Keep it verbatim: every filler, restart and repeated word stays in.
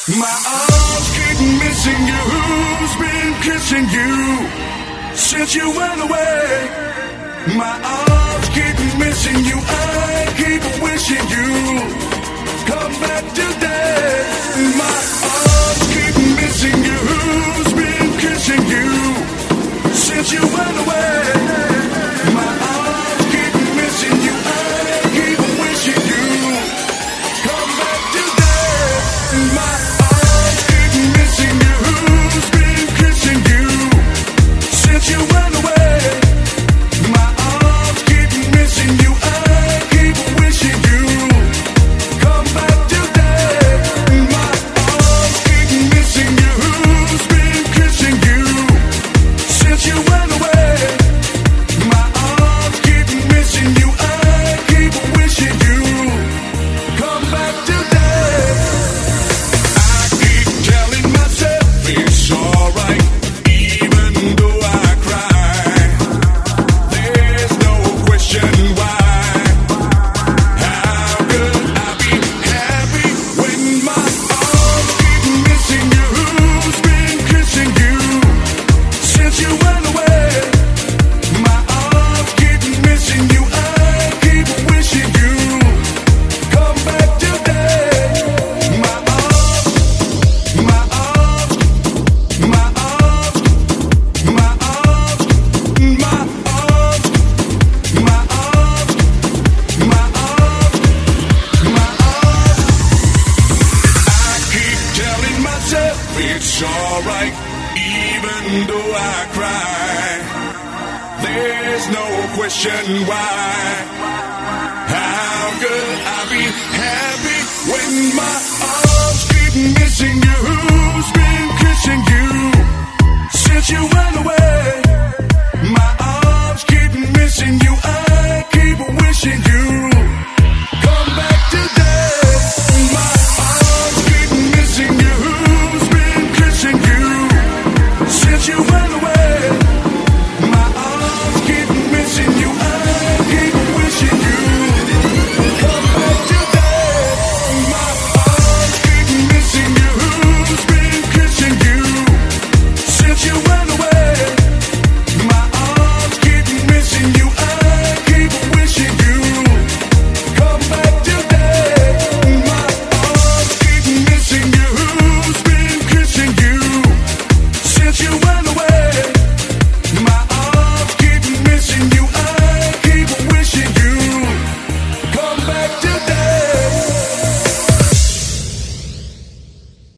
My arms keep missing you. Who's been kissing you since you went away? My arms keep missing you. I keep wishing you come back today. My arms keep missing you. Who's been kissing you since you went away? My arms keep missing you. I keep wishing you come back today. My arms keep missing you. Who's been kissing you since you went away? My arms keep missing you. I keep wishing you come back today. My arms keep missing you. Who's been kissing you since you went away? My arms keep missing you. I keep wishing you come back today. I keep telling myself it's alright, even though I cry. There's no question why. How could I be happy when my arms keep missing you? Who's been kissing you since you went away? My arms keep missing you. I keep wishing you come back today. My arms, my arms, my arms, my arms, my arms, my arms, my arms, my arms. I keep telling myself it's alright, even though I cry. There's no question why. How could I be happy when my arms